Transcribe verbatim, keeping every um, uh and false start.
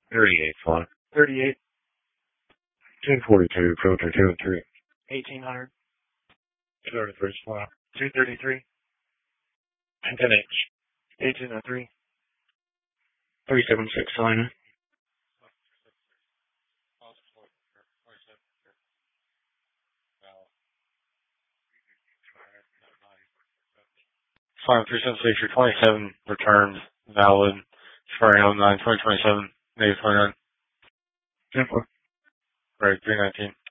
thirty-eight, flying. thirty-eight. ten forty-two, filter two and three. eighteen hundred. thirty-three, flying. two thirty-three. ten H. eighteen oh three. three seventy-six, flying. Flying three seven six, your twenty-seven returns valid. Expiring oh nine twenty twenty-seven, negative twenty-nine. ten four. Right, three nineteen.